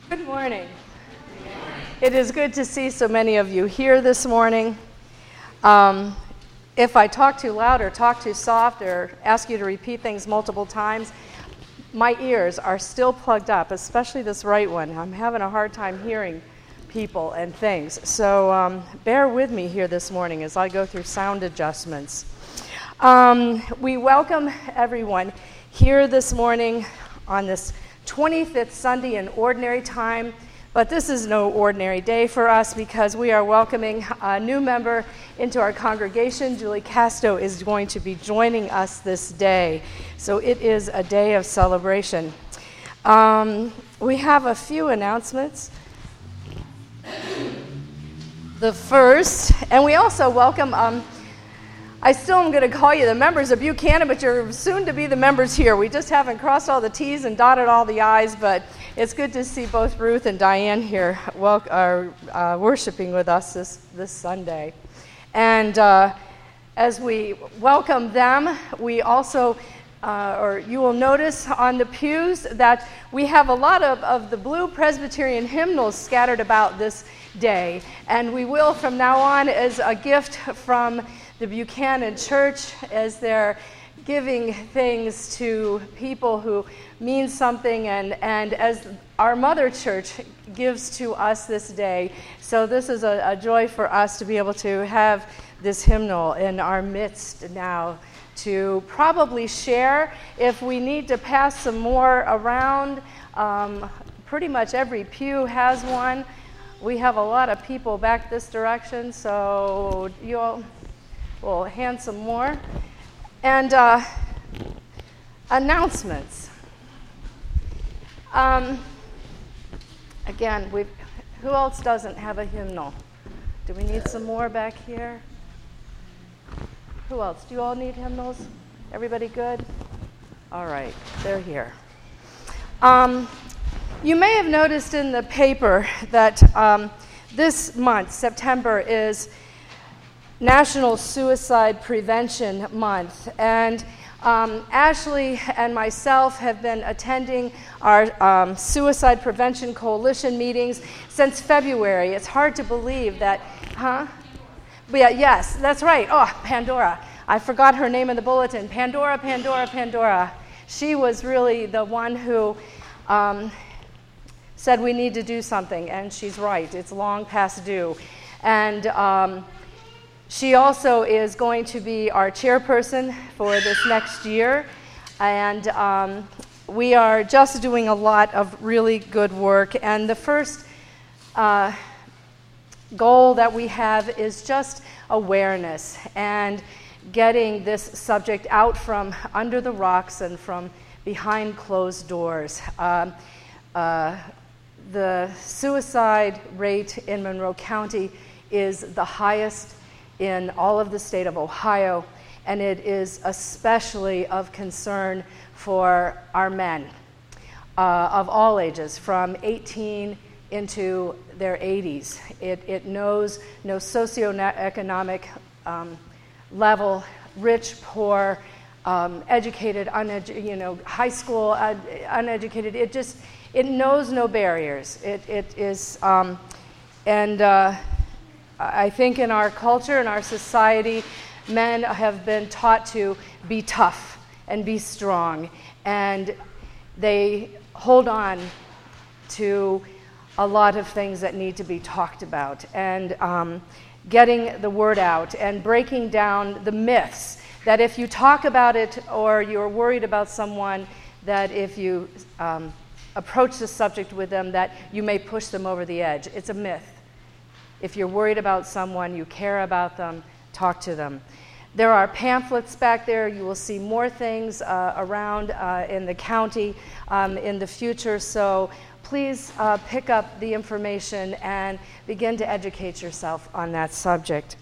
Good morning. It is good to see so many of you here this morning. If I talk too loud or talk too soft or ask you to repeat things multiple times, my ears are still plugged up, especially this right one. I'm having a hard time hearing people and things. So bear with me here this morning as I go through sound adjustments. We welcome everyone here this morning on this 25th Sunday in Ordinary Time, but this is no ordinary day for us because we are welcoming a new member into our congregation. Julie Casto is going to be joining us this day, so it is a day of celebration. We have a few announcements. The first, and we also welcome I still am going to call you the members of Buchanan, but you're soon to be the members here. We just haven't crossed all the T's and dotted all the I's, but it's good to see both Ruth and Diane here worshiping with us this Sunday. And as we welcome them, we also, or you will notice on the pews that we have a lot of the blue Presbyterian hymnals scattered about this day. And we will from now on as a gift from the Buchanan Church, as they're giving things to people who mean something, and as our mother church gives to us this day. So this is a joy for us to be able to have this hymnal in our midst now to probably share. If we need to pass some more around, pretty much every pew has one. We have a lot of people back this direction, so you'll we'll hand some more. And announcements. Again, who else doesn't have a hymnal? Do we need some more back here? Who else? Do you all need hymnals? Everybody good? All right, they're here. You may have noticed in the paper that this month, September, is National Suicide Prevention Month, and Ashley and myself have been attending our Suicide Prevention Coalition meetings since February. It's hard to believe that, But yeah, yes, that's right. Oh, Pandora. I forgot her name in the bulletin. Pandora. She was really the one who said we need to do something, and she's right. It's long past due. And she also is going to be our chairperson for this next year, and we are just doing a lot of really good work. And the first goal that we have is just awareness and getting this subject out from under the rocks and from behind closed doors. The suicide rate in Monroe County is the highest in all of the state of Ohio, and it is especially of concern for our men of all ages, from 18 into their 80s. It knows no socioeconomic level, rich, poor, educated, high school, uneducated. It knows no barriers. It is, I think in our culture, in our society, men have been taught to be tough and be strong, and they hold on to a lot of things that need to be talked about, and getting the word out and breaking down the myths that if you talk about it or you're worried about someone, that if you approach the subject with them, that you may push them over the edge. It's a myth. If you're worried about someone, you care about them, talk to them. There are pamphlets back there. You will see more things around in the county in the future. So please pick up the information and begin to educate yourself on that subject.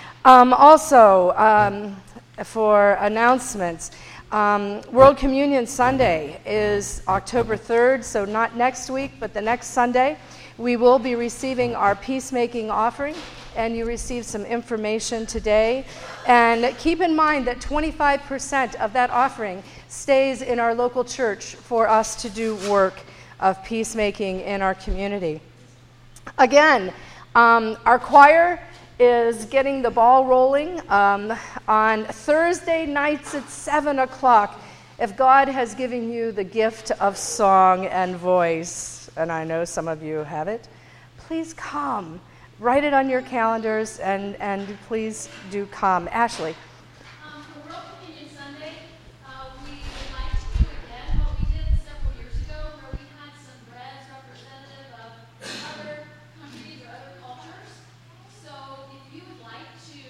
Also, for announcements, World Communion Sunday is October 3rd, so not next week, but the next Sunday. We will be receiving our peacemaking offering, and you received some information today. And keep in mind that 25% of that offering stays in our local church for us to do work of peacemaking in our community. Again, our choir is getting the ball rolling on Thursday nights at 7 o'clock. If God has given you the gift of song and voice, and I know some of you have it, please come. Write it on your calendars, and please do come. Ashley. For World Communion Sunday, we would like to do again what we did several years ago, where we had some breads representative of other countries or other cultures. So if you would like to,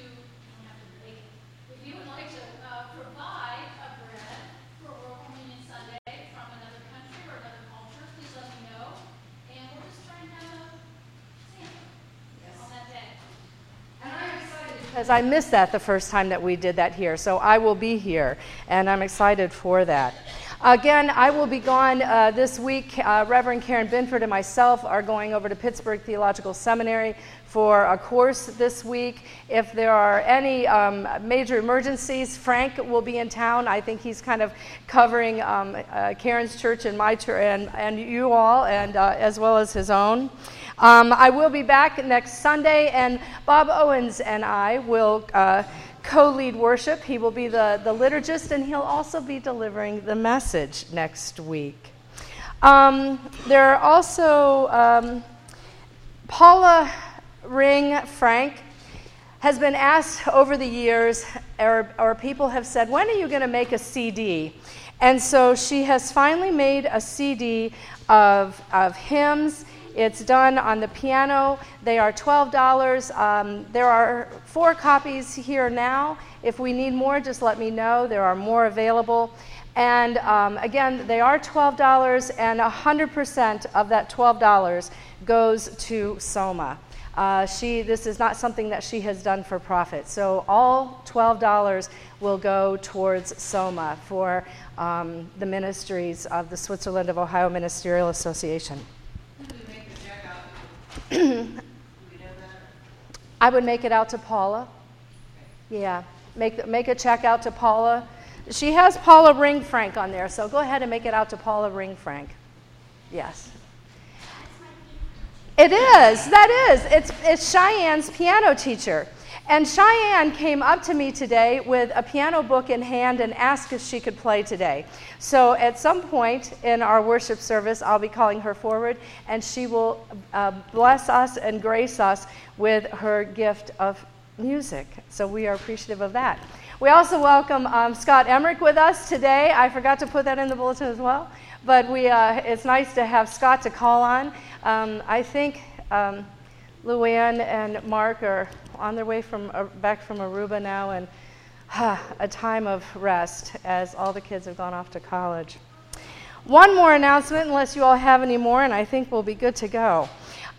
provide a bread for World Communion Sunday from another country or another culture, please let me know, and we'll just try and have a sample on that day. And I'm excited because I missed that the first time that we did that here, so I will be here, and I'm excited for that. Again, I will be gone this week. Reverend Karen Binford and myself are going over to Pittsburgh Theological Seminary for a course this week. If there are any major emergencies, Frank will be in town. I think he's kind of covering Karen's church and my church and you all, and as well as his own. I will be back next Sunday, and Bob Owens and I will co-lead worship. He will be the liturgist, and he'll also be delivering the message next week. There are also Paula Ring Frank has been asked over the years, or people have said, when are you going to make a CD? And so she has finally made a CD of hymns. It's done on the piano. They are $12. There are 4 copies here now. If we need more, just let me know. There are more available. And again, they are $12, and 100% of that $12 goes to Soma. This is not something that she has done for profit. So all $12 will go towards Soma for the ministries of the Switzerland of Ohio Ministerial Association. I would make it out to Paula. Yeah, make a check out to Paula. She has Paula Ring Frank on there, so go ahead and make it out to Paula Ring Frank. Yes. It is. That is. It's Cheyenne's piano teacher. And Cheyenne came up to me today with a piano book in hand and asked if she could play today. So at some point in our worship service, I'll be calling her forward, and she will bless us and grace us with her gift of music. So we are appreciative of that. We also welcome Scott Emmerich with us today. I forgot to put that in the bulletin as well, but it's nice to have Scott to call on. I think Luann and Mark are on their way back from Aruba now, and a time of rest as all the kids have gone off to college. One more announcement, unless you all have any more, and I think we'll be good to go.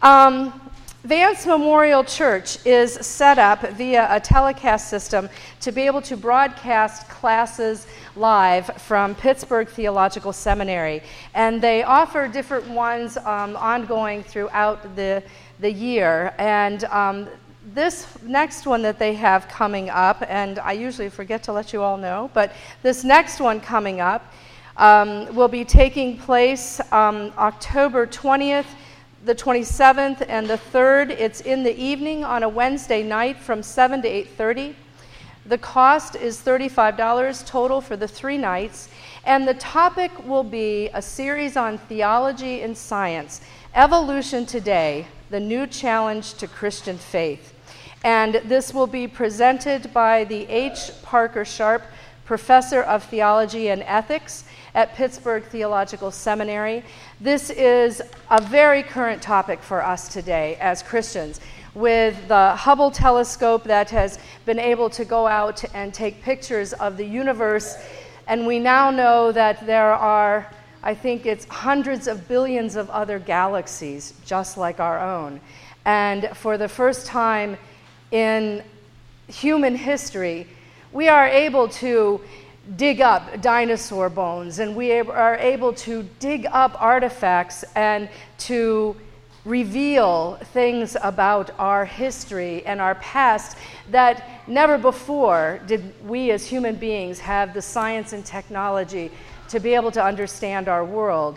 Vance Memorial Church is set up via a telecast system to be able to broadcast classes live from Pittsburgh Theological Seminary. And they offer different ones ongoing throughout the year. And this next one that they have coming up, and I usually forget to let you all know, but this next one coming up will be taking place October 20th, the 27th, and the 3rd. It's in the evening on a Wednesday night from 7 to 8:30. The cost is $35 total for the 3 nights, and the topic will be a series on theology and science, Evolution Today, the New Challenge to Christian Faith. And this will be presented by the H. Parker Sharp Professor of Theology and Ethics at Pittsburgh Theological Seminary. This is a very current topic for us today as Christians. With the Hubble telescope that has been able to go out and take pictures of the universe, and we now know that there are, I think it's hundreds of billions of other galaxies just like our own. And for the first time in human history, we are able to dig up dinosaur bones, and we are able to dig up artifacts and to reveal things about our history and our past that never before did we as human beings have the science and technology to be able to understand our world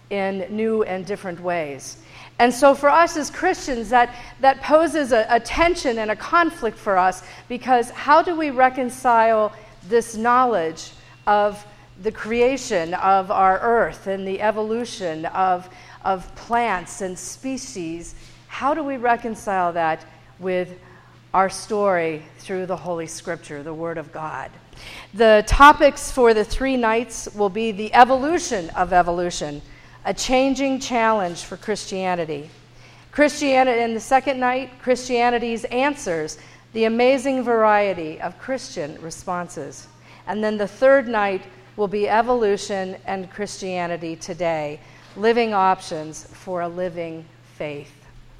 in new and different ways. And so for us as Christians, that poses a tension and a conflict for us, because how do we reconcile this knowledge of the creation of our earth and the evolution of plants and species? How do we reconcile that with our story through the Holy Scripture, the Word of God? The topics for the 3 nights will be the evolution of evolution, a changing challenge for Christianity. Christianity, in the second night, Christianity's answers, the amazing variety of Christian responses. And then the third night will be evolution and Christianity today, living options for a living faith.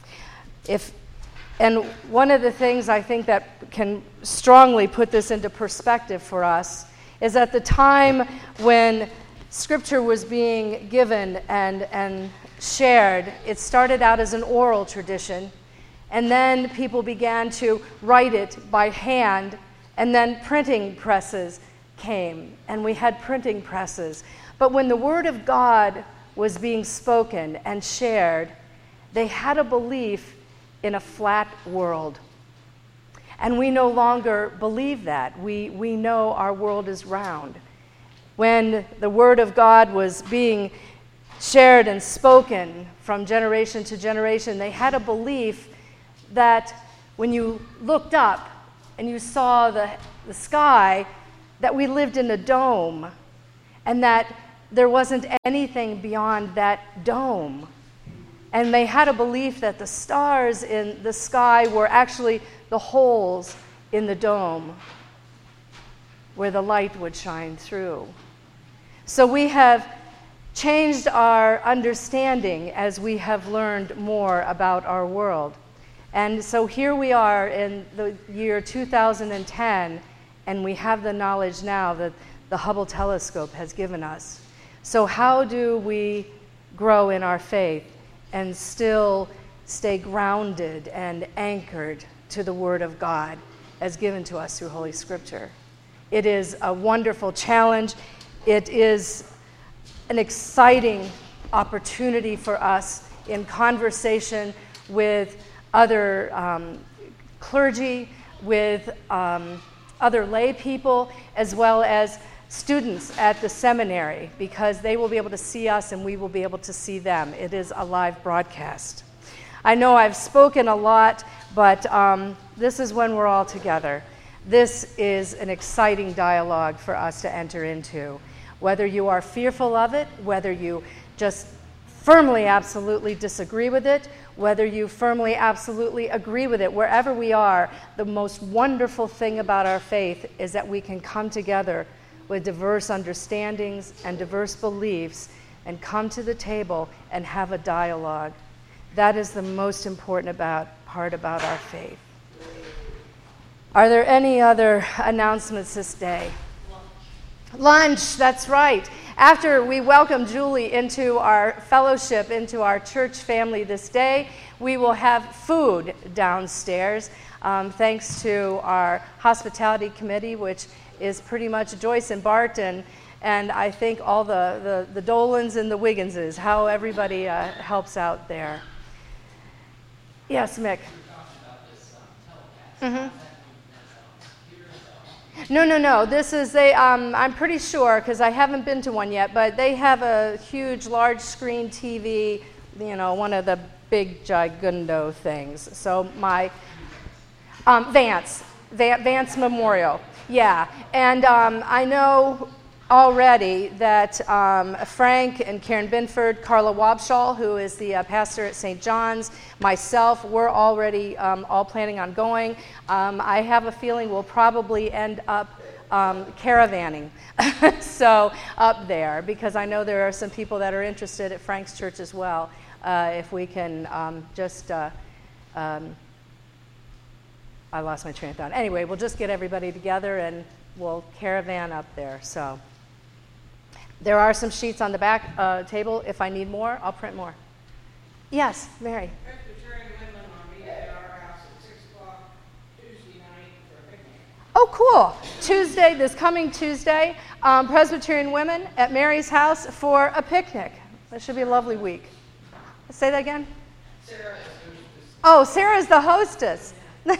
And one of the things I think that can strongly put this into perspective for us is at the time when Scripture was being given and shared, it started out as an oral tradition, and then people began to write it by hand, and then printing presses came, and we had printing presses. But when the Word of God was being spoken and shared, they had a belief in a flat world. And we no longer believe that. We know our world is round. When the Word of God was being shared and spoken from generation to generation, they had a belief that when you looked up and you saw the sky, that we lived in a dome, and that there wasn't anything beyond that dome. And they had a belief that the stars in the sky were actually the holes in the dome where the light would shine through. So we have changed our understanding as we have learned more about our world. And so here we are in the year 2010, and we have the knowledge now that the Hubble telescope has given us. So how do we grow in our faith and still stay grounded and anchored to the Word of God as given to us through Holy Scripture? It is a wonderful challenge. It is an exciting opportunity for us in conversation with other clergy, with other lay people, as well as students at the seminary, because they will be able to see us and we will be able to see them. It is a live broadcast. I know I've spoken a lot, but this is when we're all together. This is an exciting dialogue for us to enter into. Whether you are fearful of it, whether you just firmly, absolutely disagree with it, whether you firmly, absolutely agree with it, wherever we are, the most wonderful thing about our faith is that we can come together with diverse understandings and diverse beliefs and come to the table and have a dialogue. That is the most important part about our faith. Are there any other announcements this day? Lunch, that's right. After we welcome Julie into our fellowship, into our church family this day, we will have food downstairs, thanks to our hospitality committee, which is pretty much Joyce and Bart and I think all the Dolans and the Wigginses, how everybody helps out there. Yes, Mick? Mm-hmm. No. This is I'm pretty sure, because I haven't been to one yet, but they have a huge, large screen TV, one of the big gigundo things. So my Vance Memorial, yeah. And I know already that Frank and Karen Binford, Carla Wabshall, who is the pastor at St. John's, myself, we're already all planning on going. I have a feeling we'll probably end up caravanning, so up there, because I know there are some people that are interested at Frank's church as well. If we can I lost my train of thought. Anyway, we'll just get everybody together and we'll caravan up there. So there are some sheets on the back table. If I need more, I'll print more. Yes, Mary. Presbyterian women are meeting at our house at 6 o'clock Tuesday night for a picnic. Oh, cool. Tuesday, this coming Tuesday, Presbyterian women at Mary's house for a picnic. It should be a lovely week. Say that again? Sarah is hostess. Oh, Sarah's the hostess.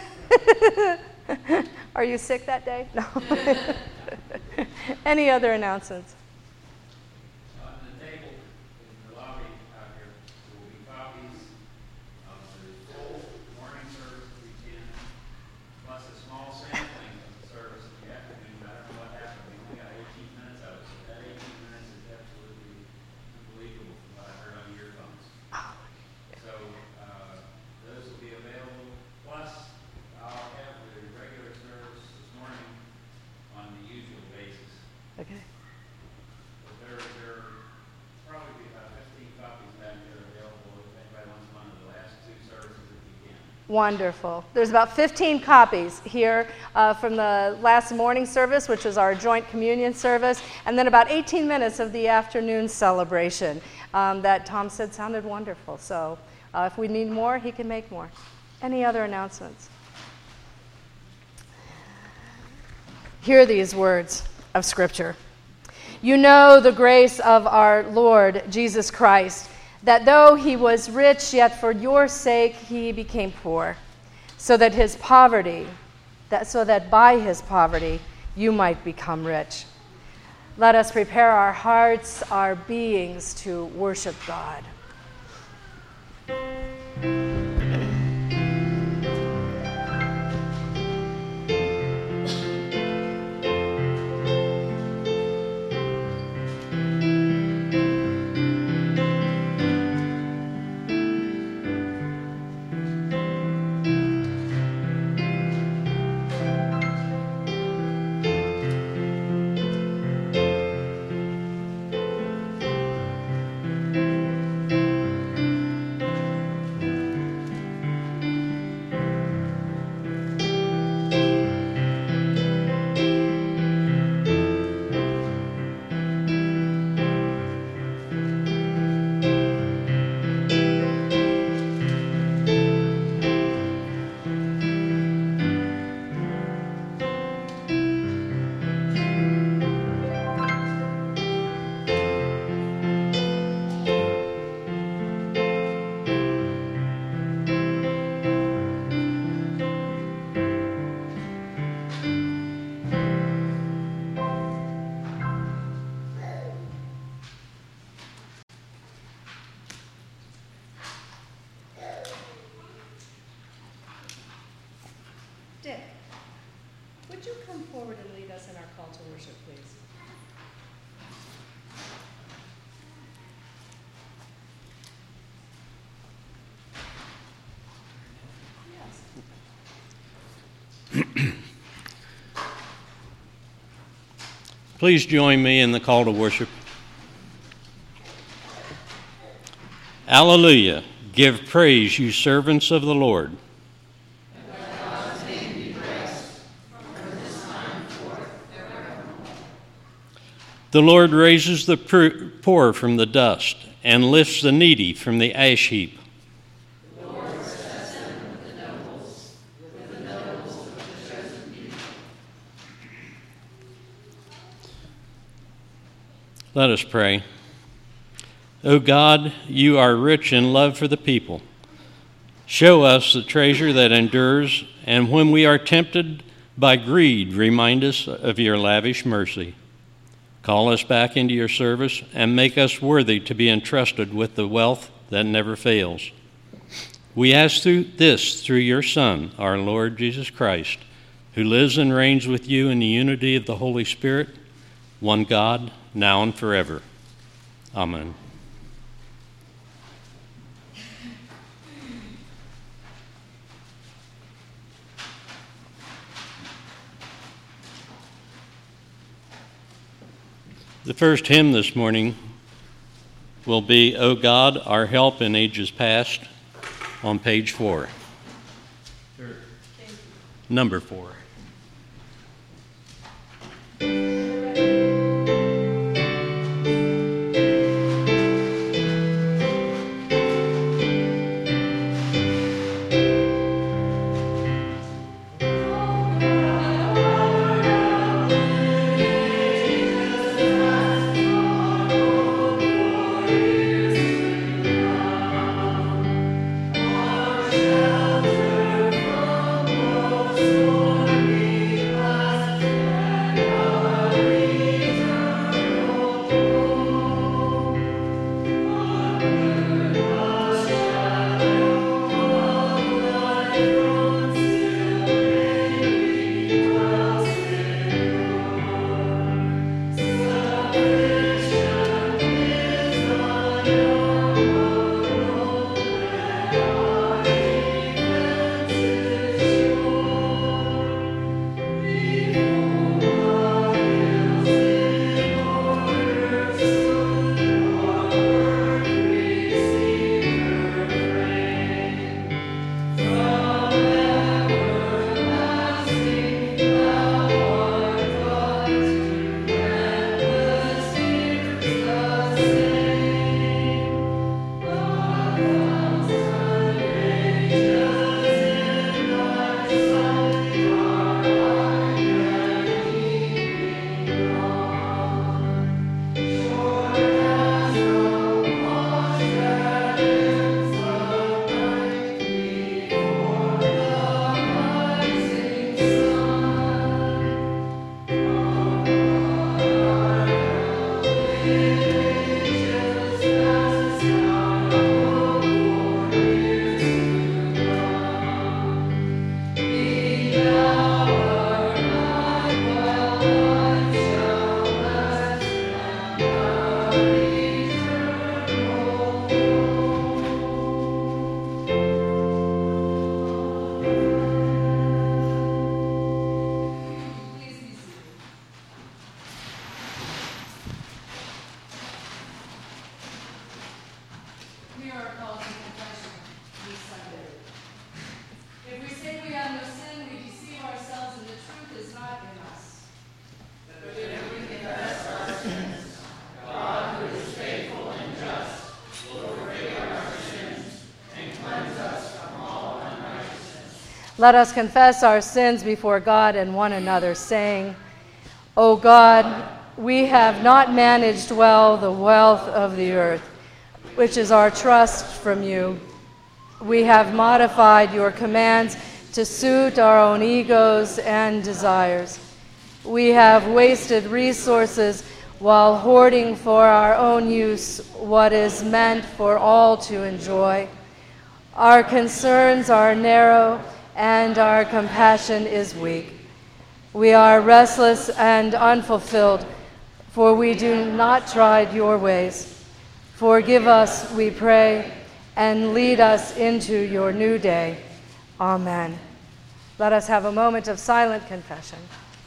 Are you sick that day? No. Any other announcements? On the table in the lobby out here will be copies of the full morning service that we can, plus a small sampling of the service in the afternoon. I don't know what happened. We only got 18 minutes of it, so that 18 minutes is absolutely unbelievable from what I heard on the earphones. So those will be available. Plus, I'll have the regular service this morning on the usual basis. Okay. But there probably be about 15 copies back there available if anybody wants one of the last two services that we can. Wonderful. There's about 15 copies here from the last morning service, which was our joint communion service, and then about 18 minutes of the afternoon celebration that Tom said sounded wonderful. So if we need more, he can make more. Any other announcements? Hear these words of Scripture. You know the grace of our Lord Jesus Christ, that though he was rich, yet for your sake he became poor, so that by his poverty you might become rich. Let us prepare our hearts, our beings to worship God. Dick, would you come forward and lead us in our call to worship, please? Yes. Please join me in the call to worship. Alleluia. Give praise, you servants of the Lord. The Lord raises the poor from the dust and lifts the needy from the ash heap. The Lord sets them with the nobles of the chosen people. Let us pray. O God, you are rich in love for the people. Show us the treasure that endures, and when we are tempted by greed, remind us of your lavish mercy. Call us back into your service and make us worthy to be entrusted with the wealth that never fails. We ask this through your Son, our Lord Jesus Christ, who lives and reigns with you in the unity of the Holy Spirit, one God, now and forever. Amen. The first hymn this morning will be, O God, our help in ages past, on page 4. Number 4. You hear our calls to confession this Sunday. If we say we have no sin, we deceive ourselves and the truth is not in us. But if we confess our sins, God, who is faithful and just, will forgive our sins and cleanse us from all unrighteousness. Let us confess our sins before God and one another, saying, O God, we have not managed well the wealth of the earth, which is our trust from you. We have modified your commands to suit our own egos and desires. We have wasted resources while hoarding for our own use what is meant for all to enjoy. Our concerns are narrow and our compassion is weak. We are restless and unfulfilled, for we do not trod your ways. Forgive us, we pray, and lead us into your new day. Amen. Let us have a moment of silent confession.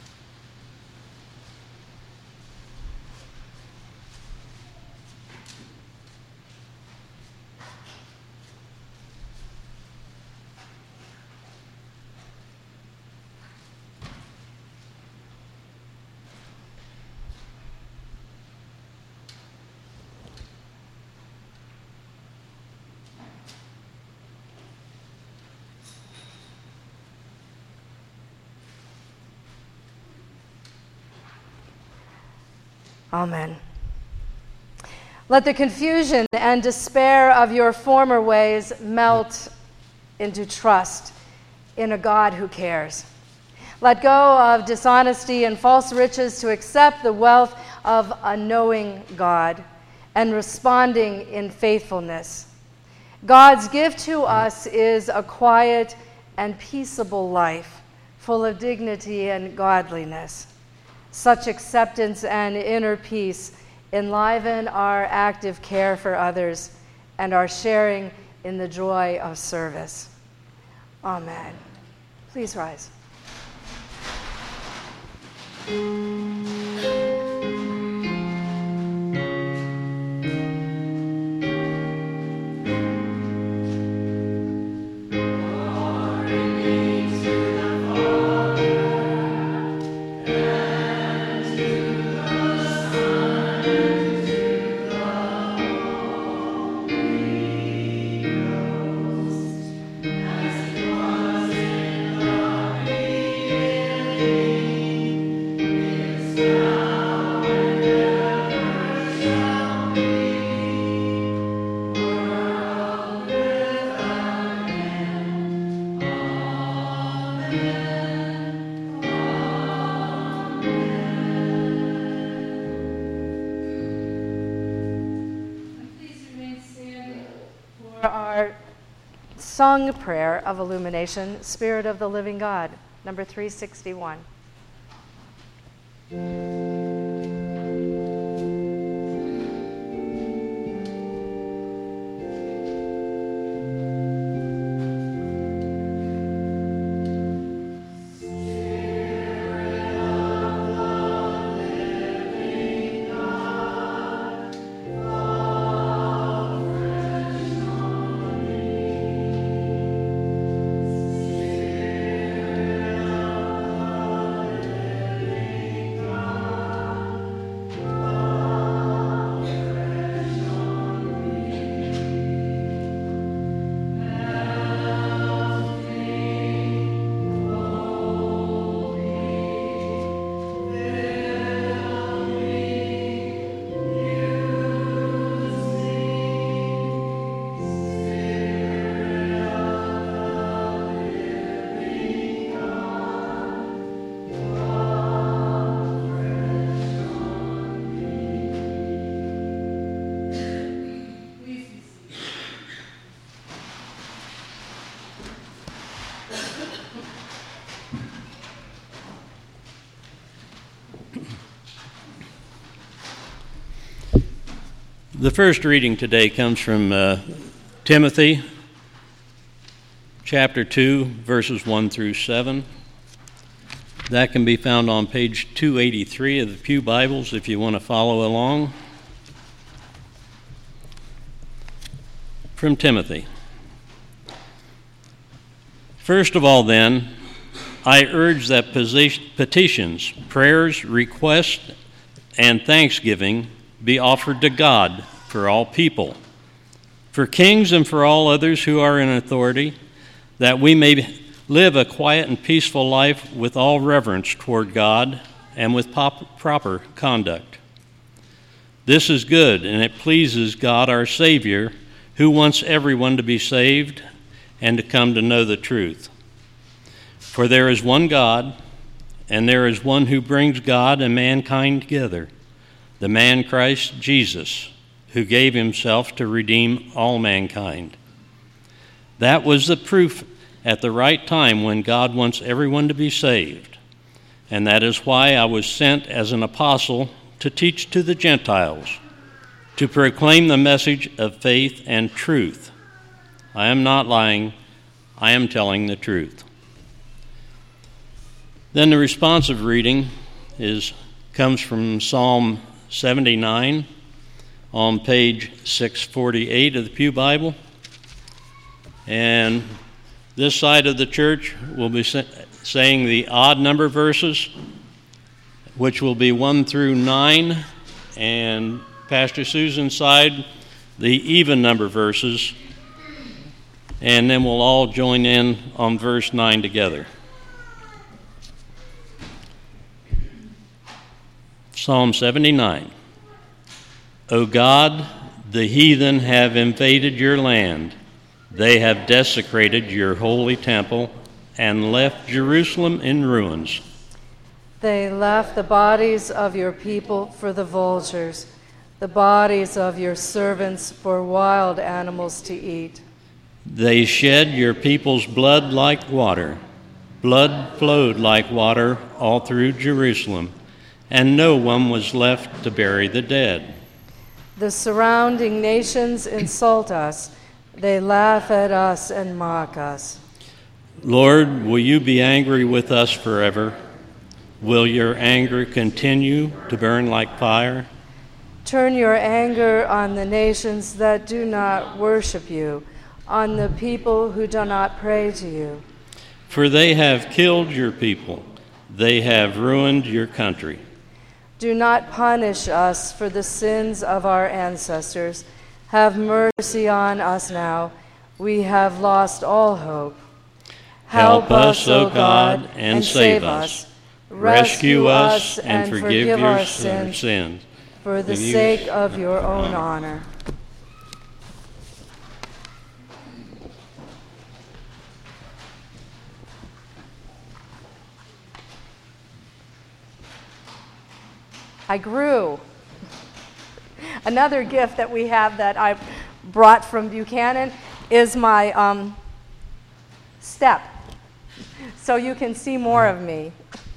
Amen. Let the confusion and despair of your former ways melt into trust in a God who cares. Let go of dishonesty and false riches to accept the wealth of a knowing God and responding in faithfulness. God's gift to us is a quiet and peaceable life, full of dignity and godliness. Such acceptance and inner peace enliven our active care for others and our sharing in the joy of service. Amen. Please rise. Sung prayer of illumination, Spirit of the Living God, number 361. The first reading today comes from Timothy, chapter 2, verses 1 through 7. That can be found on page 283 of the Pew Bibles if you want to follow along. from Timothy. First of all, then, I urge that petitions, prayers, requests, and thanksgiving be offered to God for all people, for kings and for all others who are in authority, that we may live a quiet and peaceful life with all reverence toward God and with proper conduct. This is good, and it pleases God our Savior, who wants everyone to be saved and to come to know the truth. For there is one God, and there is one who brings God and mankind together, the man Christ Jesus, who gave himself to redeem all mankind. That was the proof at the right time when God wants everyone to be saved, and that is why I was sent as an apostle to teach to the Gentiles, to proclaim the message of faith and truth. I am not lying, I am telling the truth. Then the responsive reading comes from Psalm 79 on page 648 of the Pew Bible. And this side of the church will be saying the odd number verses, which will be 1 through 9, and Pastor Susan's side, the even number verses, and then we'll all join in on verse 9 together. Psalm 79. O God, the heathen have invaded your land. They have desecrated your holy temple and left Jerusalem in ruins. They left the bodies of your people for the vultures, the bodies of your servants for wild animals to eat. They shed your people's blood like water. Blood flowed like water all through Jerusalem, and no one was left to bury the dead. The surrounding nations insult us. They laugh at us and mock us. Lord, will you be angry with us forever? Will your anger continue to burn like fire? Turn your anger on the nations that do not worship you, on the people who do not pray to you. For they have killed your people. They have ruined your country. Do not punish us for the sins of our ancestors. Have mercy on us now. We have lost all hope. Help us, O God, and save us. Rescue us and forgive our sins. For the sake of your own honor. I grew. Another gift that we have that I brought from Buchanan is my step, so you can see more of me.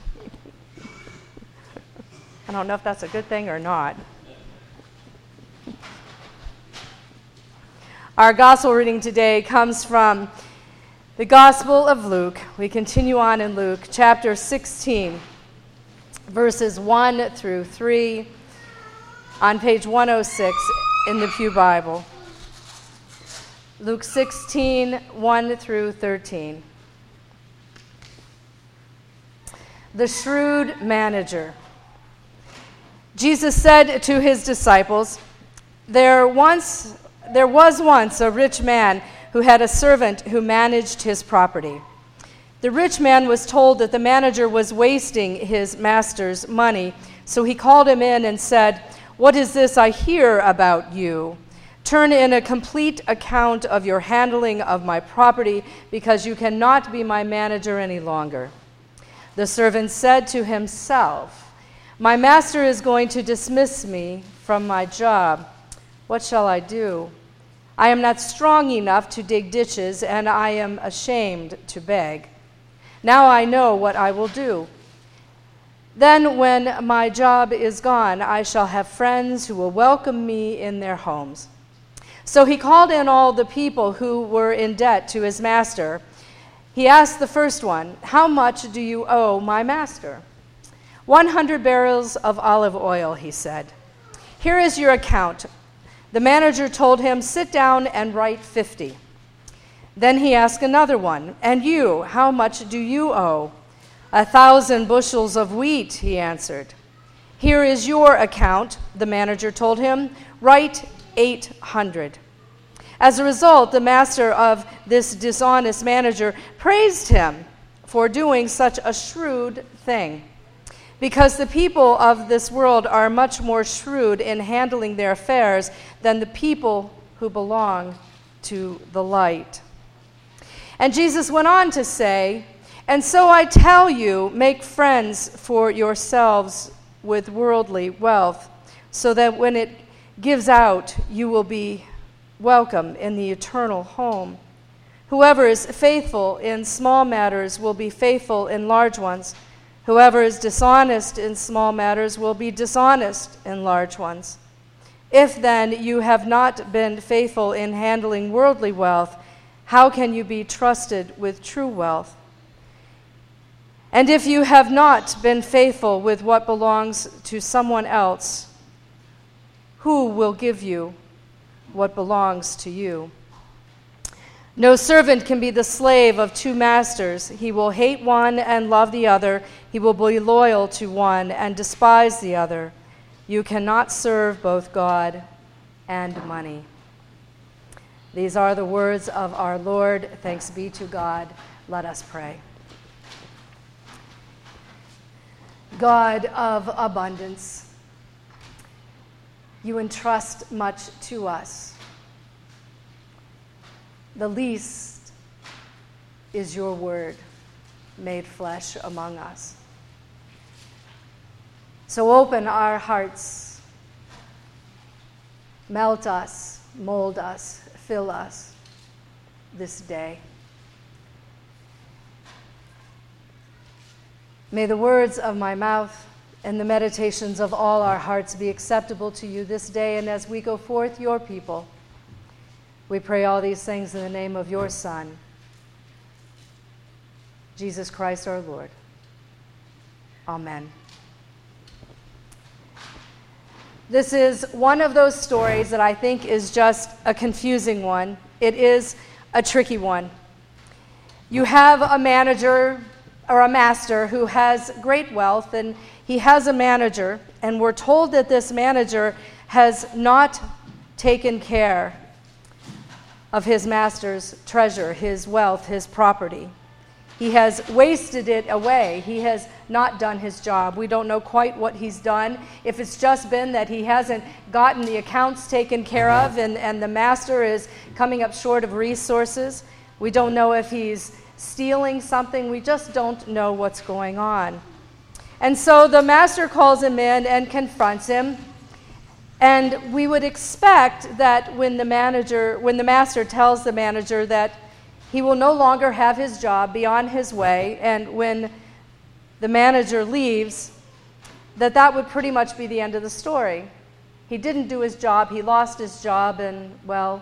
I don't know if that's a good thing or not. Our gospel reading today comes from the Gospel of Luke. We continue on in Luke, chapter 16, verses 1 through 3, on page 106 in the Pew Bible. Luke 16, 1 through 13. The shrewd manager. Jesus said to his disciples, There was once a rich man who had a servant who managed his property. The rich man was told that the manager was wasting his master's money, so he called him in and said, What is this I hear about you? Turn in a complete account of your handling of my property, because you cannot be my manager any longer. The servant said to himself, My master is going to dismiss me from my job. What shall I do? I am not strong enough to dig ditches, and I am ashamed to beg. Now I know what I will do. Then when my job is gone, I shall have friends who will welcome me in their homes. So he called in all the people who were in debt to his master. He asked the first one, How much do you owe my master? 100 barrels of olive oil, he said. Here is your account. The manager told him, "Sit down and write 50. Then he asked another one, "And you, how much do you owe?" 1,000 bushels of wheat, he answered. "Here is your account," the manager told him. "Write 800. As a result, the master of this dishonest manager praised him for doing such a shrewd thing, because the people of this world are much more shrewd in handling their affairs than the people who belong to the light. And Jesus went on to say, "And so I tell you, make friends for yourselves with worldly wealth, so that when it gives out, you will be welcome in the eternal home. Whoever is faithful in small matters will be faithful in large ones. Whoever is dishonest in small matters will be dishonest in large ones. If then you have not been faithful in handling worldly wealth, how can you be trusted with true wealth? And if you have not been faithful with what belongs to someone else, who will give you what belongs to you? No servant can be the slave of two masters. He will hate one and love the other. He will be loyal to one and despise the other. You cannot serve both God and money." These are the words of our Lord. Thanks be to God. Let us pray. God of abundance, you entrust much to us. The least is your word made flesh among us. So open our hearts, melt us, mold us, fill us this day. May the words of my mouth and the meditations of all our hearts be acceptable to you this day, and as we go forth, your people. We pray all these things in the name of your Son, Jesus Christ our Lord. Amen. This is one of those stories that I think is just a confusing one. It is a tricky one. You have a manager or a master who has great wealth, and he has a manager, and we're told that this manager has not taken care of his master's treasure, his wealth, his property. He has wasted it away. He has not done his job. We don't know quite what he's done. If it's just been that he hasn't gotten the accounts taken care of and the master is coming up short of resources. We don't know if he's stealing something. We just don't know what's going on. And so the master calls him in and confronts him. And we would expect that when the master tells the manager that he will no longer have his job, be on his way, and when the manager leaves, that would pretty much be the end of the story. He didn't do his job, he lost his job, and, well,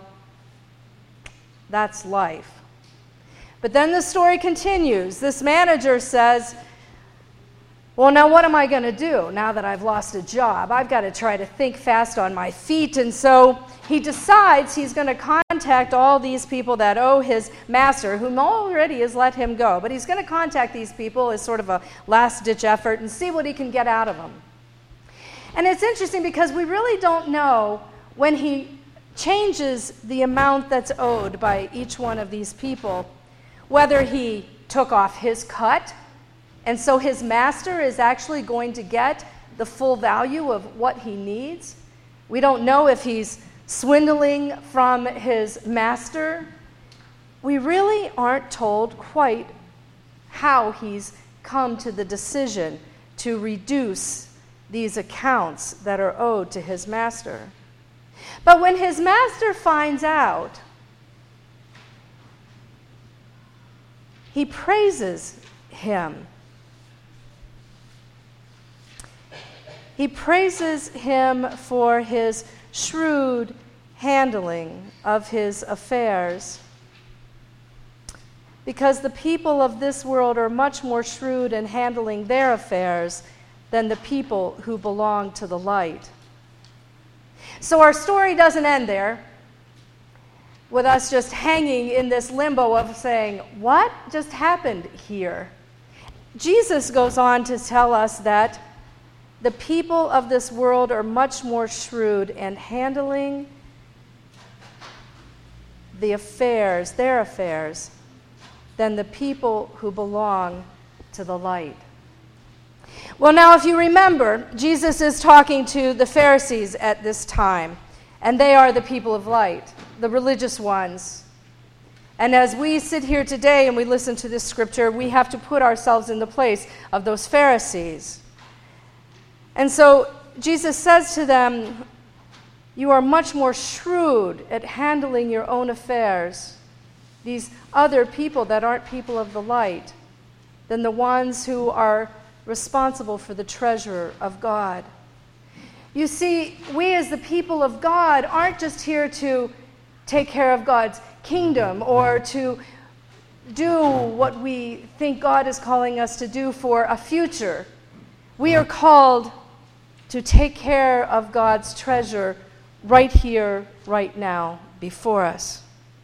that's life. But then the story continues. This manager says, "Well, now what am I going to do now that I've lost a job? I've got to try to think fast on my feet." And so he decides he's going to contact all these people that owe his master, whom already has let him go. But he's going to contact these people as sort of a last-ditch effort and see what he can get out of them. And it's interesting because we really don't know when he changes the amount that's owed by each one of these people, whether he took off his cut, and so his master is actually going to get the full value of what he needs. We don't know if he's swindling from his master. We really aren't told quite how he's come to the decision to reduce these accounts that are owed to his master. But when his master finds out, he praises him. He praises him for his shrewd handling of his affairs, because the people of this world are much more shrewd in handling their affairs than the people who belong to the light. So our story doesn't end there with us just hanging in this limbo of saying, what just happened here? Jesus goes on to tell us that the people of this world are much more shrewd in handling their affairs, than the people who belong to the light. Well, now, if you remember, Jesus is talking to the Pharisees at this time, and they are the people of light, the religious ones. And as we sit here today and we listen to this scripture, we have to put ourselves in the place of those Pharisees. And so Jesus says to them, you are much more shrewd at handling your own affairs, these other people that aren't people of the light, than the ones who are responsible for the treasure of God. You see, we as the people of God aren't just here to take care of God's kingdom or to do what we think God is calling us to do for a future. We are called to take care of God's treasure right here, right now, before us.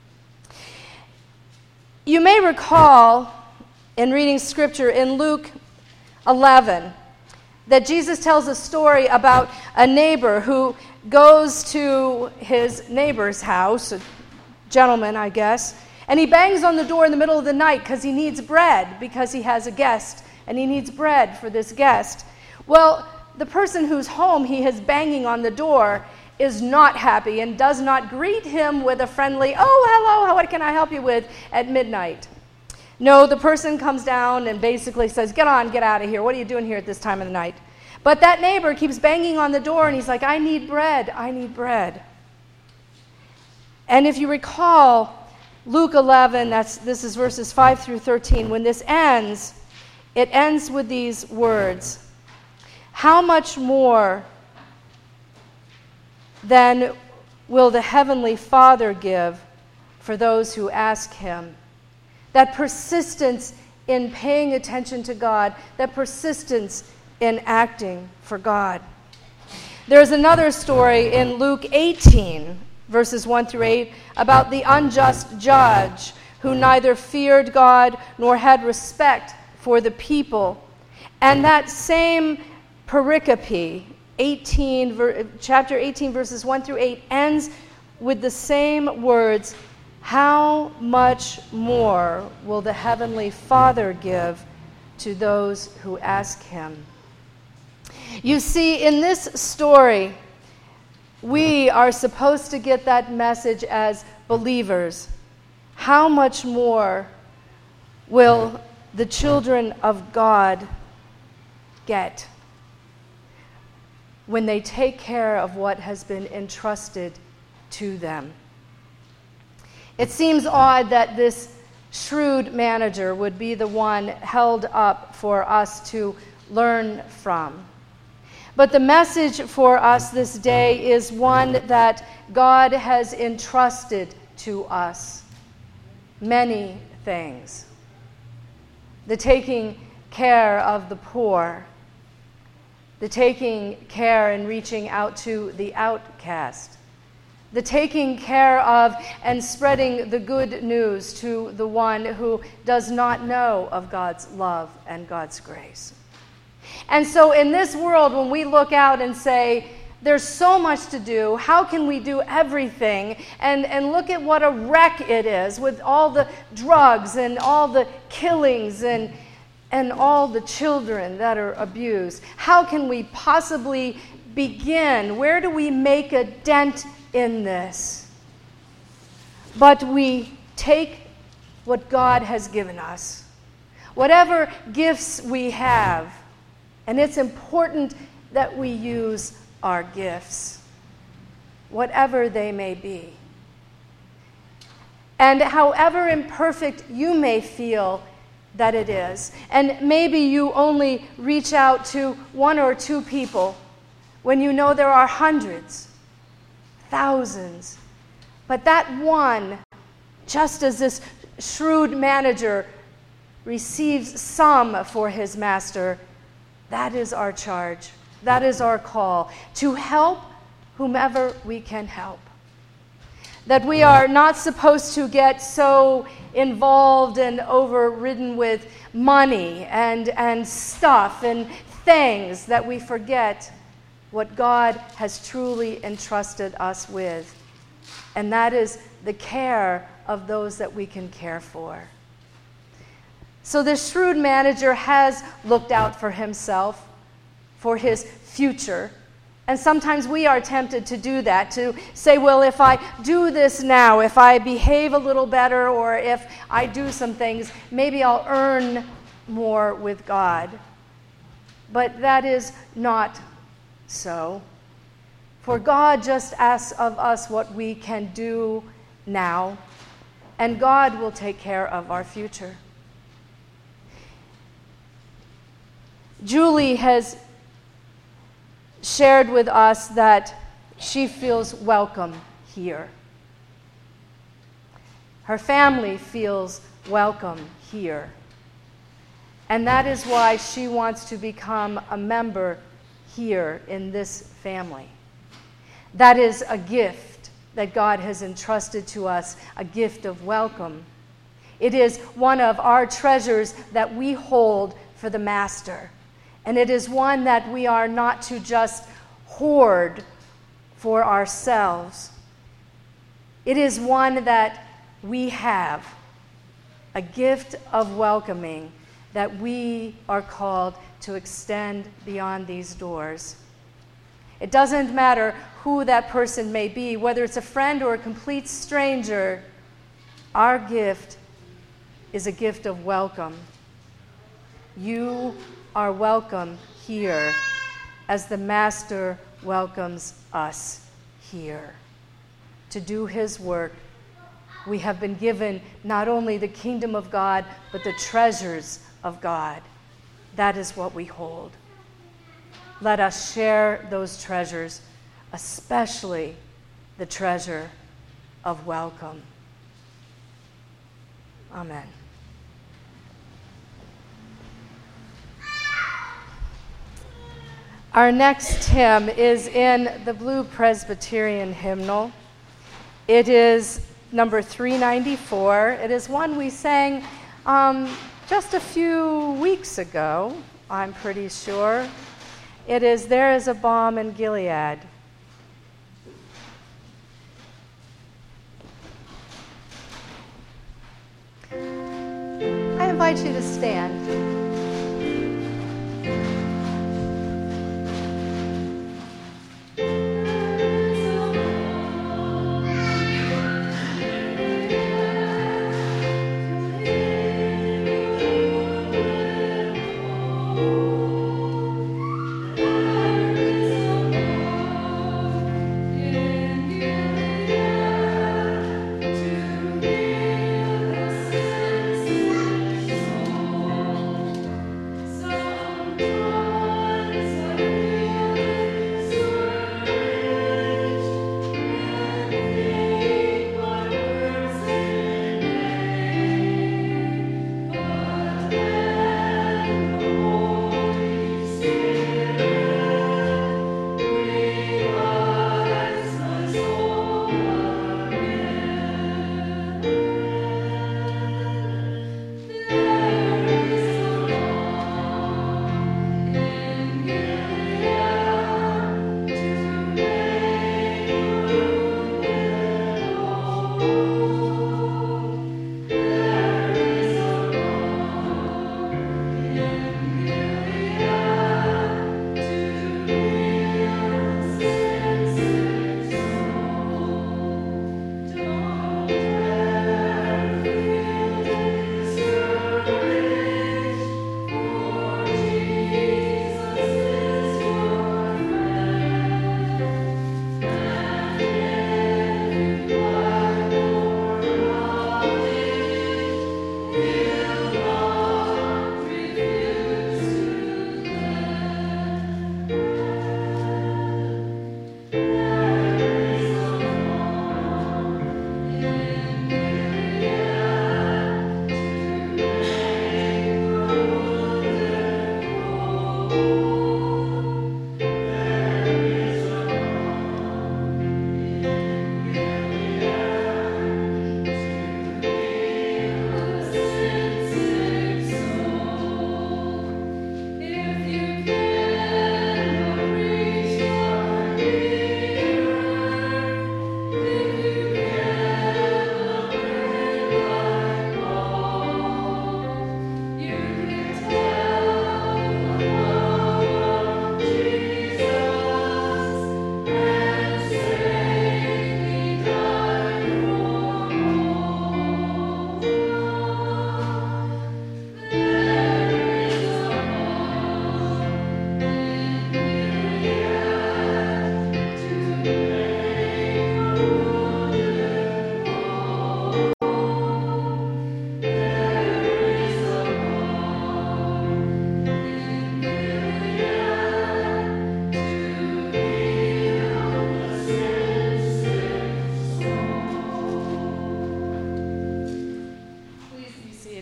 You may recall in reading scripture in Luke 11 that Jesus tells a story about a neighbor who goes to his neighbor's house, a gentleman, I guess, and he bangs on the door in the middle of the night because he needs bread, because he has a guest, and he needs bread for this guest. Well, the person whose home he is banging on the door is not happy and does not greet him with a friendly, oh, hello, what can I help you with at midnight? No, the person comes down and basically says, get out of here. What are you doing here at this time of the night? But that neighbor keeps banging on the door and he's like, I need bread. And if you recall, Luke 11, this is verses 5 through 13, when this ends, it ends with these words, how much more then will the Heavenly Father give for those who ask Him? That persistence in paying attention to God, that persistence in acting for God. There's another story in Luke 18, verses 1 through 8, about the unjust judge who neither feared God nor had respect for the people. And that same pericope, chapter 18, verses 1 through 8, ends with the same words, how much more will the Heavenly Father give to those who ask Him? You see, in this story, we are supposed to get that message as believers. How much more will the children of God get when they take care of what has been entrusted to them? It seems odd that this shrewd manager would be the one held up for us to learn from. But the message for us this day is one that God has entrusted to us. Many things. The taking care of the poor, the taking care and reaching out to the outcast, the taking care of and spreading the good news to the one who does not know of God's love and God's grace. And so in this world, when we look out and say, there's so much to do, how can we do everything? And look at what a wreck it is with all the drugs and all the killings and all the children that are abused. How can we possibly begin? Where do we make a dent in this? But we take what God has given us, whatever gifts we have, and it's important that we use our gifts, whatever they may be. And however imperfect you may feel that it is, and maybe you only reach out to one or two people when you know there are hundreds, thousands. But that one, just as this shrewd manager receives some for his master, that is our charge. That is our call, to help whomever we can help. That we are not supposed to get so involved and overridden with money and stuff and things that we forget what God has truly entrusted us with. And that is the care of those that we can care for. So this shrewd manager has looked out for himself, for his future. And sometimes we are tempted to do that, to say, well, if I do this now, if I behave a little better, or if I do some things, maybe I'll earn more with God. But that is not so. For God just asks of us what we can do now, and God will take care of our future. Julie has shared with us that she feels welcome here. Her family feels welcome here. And that is why she wants to become a member here in this family. That is a gift that God has entrusted to us, a gift of welcome. It is one of our treasures that we hold for the Master. And it is one that we are not to just hoard for ourselves. It is one that we have, a gift of welcoming that we are called to extend beyond these doors. It doesn't matter who that person may be, whether it's a friend or a complete stranger, our gift is a gift of welcome. You are welcome here as the Master welcomes us here to do his work. We have been given not only the kingdom of God, but the treasures of God. That is what we hold. Let us share those treasures, especially the treasure of welcome. Amen. Our next hymn is in the Blue Presbyterian Hymnal. It is number 394. It is one we sang just a few weeks ago, I'm pretty sure. It is "There is a Balm in Gilead." I invite you to stand.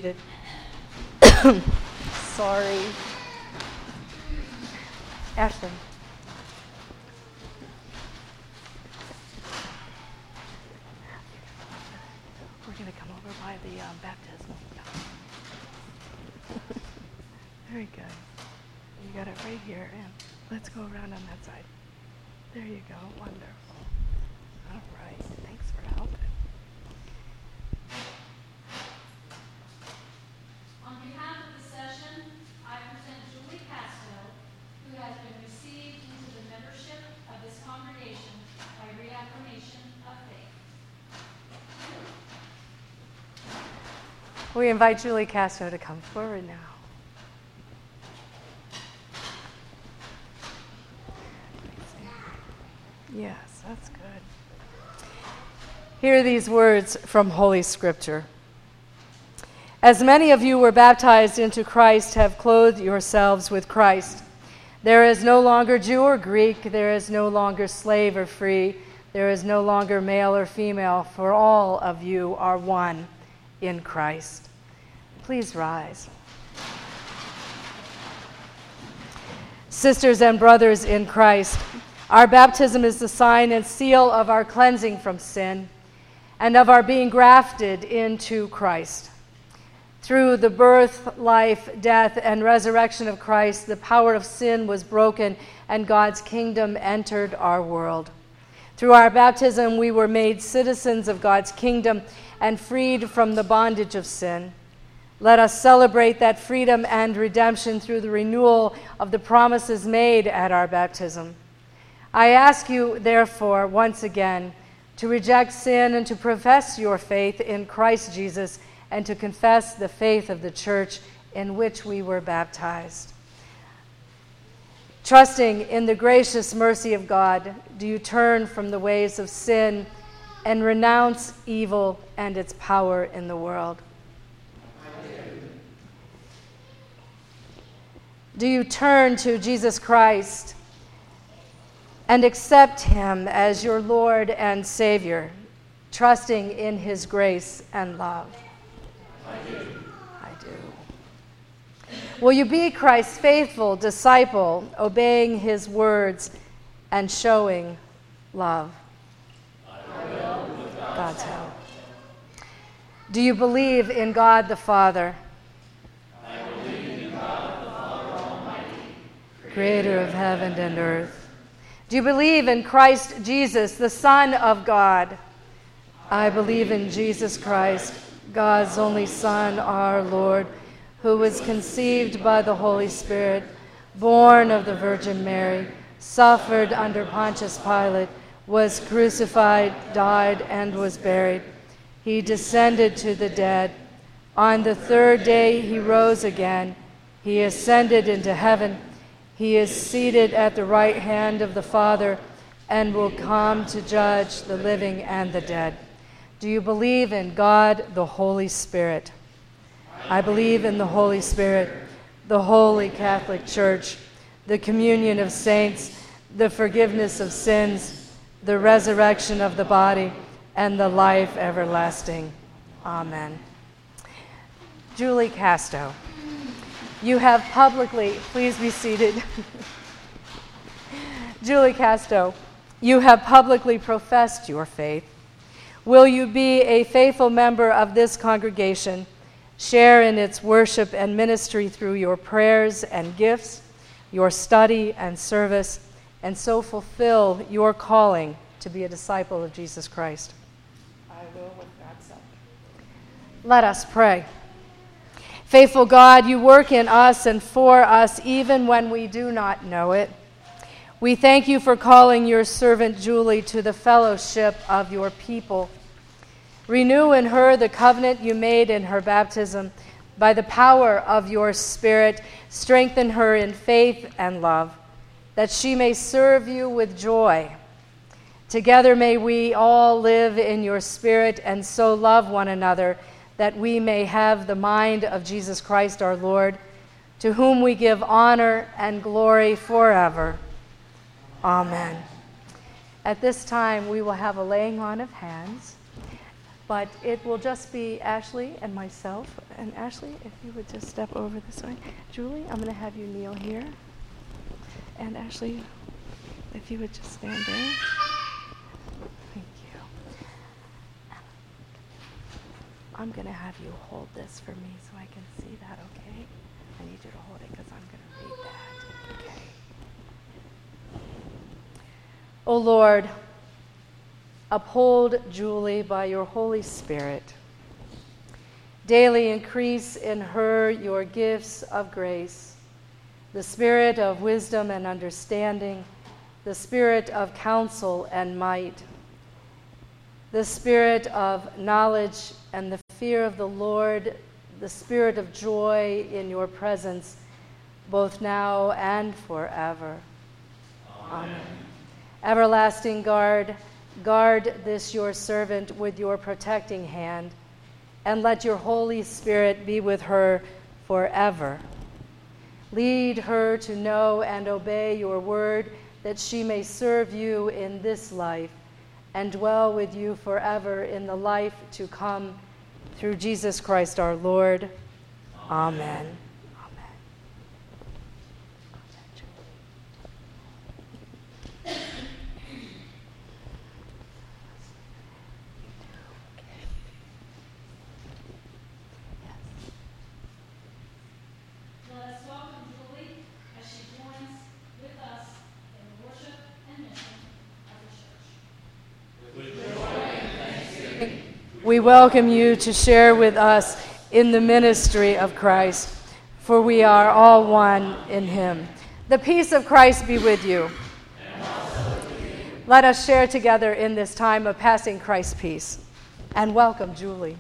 seated. Sorry. Ashley. We're going to come over by the baptismal. Very good. You got it right here, and let's go around on that side. There you go. Wonderful. All right. Thanks for helping. On behalf of the session, I present Julie Casto, who has been received into the membership of this congregation by reaffirmation of faith. We invite Julie Castro to come forward now. Yes, that's good. Hear these words from Holy Scripture. As many of you were baptized into Christ, have clothed yourselves with Christ. There is no longer Jew or Greek, there is no longer slave or free, there is no longer male or female, for all of you are one in Christ. Please rise. Sisters and brothers in Christ, our baptism is the sign and seal of our cleansing from sin and of our being grafted into Christ. Through the birth, life, death, and resurrection of Christ, the power of sin was broken and God's kingdom entered our world. Through our baptism, we were made citizens of God's kingdom and freed from the bondage of sin. Let us celebrate that freedom and redemption through the renewal of the promises made at our baptism. I ask you, therefore, once again, to reject sin and to profess your faith in Christ Jesus and to confess the faith of the church in which we were baptized. Trusting in the gracious mercy of God, do you turn from the ways of sin and renounce evil and its power in the world? Do you turn to Jesus Christ and accept him as your Lord and Savior, trusting in his grace and love? I do. Will you be Christ's faithful disciple, obeying his words and showing love? I will, with God's help. Do you believe in God the Father? I believe in God the Father Almighty, creator of heaven and earth. Do you believe in Christ Jesus, the Son of God? I believe in Jesus Christ, God's only Son, our Lord, who was conceived by the Holy Spirit, born of the Virgin Mary, suffered under Pontius Pilate, was crucified, died, and was buried. He descended to the dead. On the third day he rose again. He ascended into heaven. He is seated at the right hand of the Father and will come to judge the living and the dead. Do you believe in God, the Holy Spirit? I believe in the Holy Spirit, the Holy Catholic Church, the communion of saints, the forgiveness of sins, the resurrection of the body, and the life everlasting. Amen. Julie Casto, you have publicly, please be seated. Julie Casto, you have publicly professed your faith. Will you be a faithful member of this congregation, share in its worship and ministry through your prayers and gifts, your study and service, and so fulfill your calling to be a disciple of Jesus Christ? I will, with God's help. Let us pray. Faithful God, you work in us and for us even when we do not know it. We thank you for calling your servant Julie to the fellowship of your people. Renew in her the covenant you made in her baptism. By the power of your Spirit, strengthen her in faith and love, that she may serve you with joy. Together may we all live in your Spirit and so love one another, that we may have the mind of Jesus Christ our Lord, to whom we give honor and glory forever. Amen. At this time, we will have a laying on of hands. But it will just be Ashley and myself. And Ashley, if you would just step over this way. Julie, I'm going to have you kneel here. And Ashley, if you would just stand there. Thank you. I'm going to have you hold this for me so I can see that, okay? I need you to hold it because I'm going to read that, okay? O Lord, uphold Julie by your Holy Spirit. Daily increase in her your gifts of grace, the spirit of wisdom and understanding, the spirit of counsel and might, the spirit of knowledge and the fear of the Lord, the spirit of joy in your presence, both now and forever. Amen. Everlasting guard this your servant with your protecting hand, and let your Holy Spirit be with her forever. Lead her to know and obey your word, that she may serve you in this life and dwell with you forever in the life to come, through Jesus Christ our Lord. Amen. Let us welcome Julie as she joins with us in the worship and mission of the church. We welcome you to share with us in the ministry of Christ, for we are all one in him. The peace of Christ be with you. Let us share together in this time of passing Christ's peace. And welcome, Julie.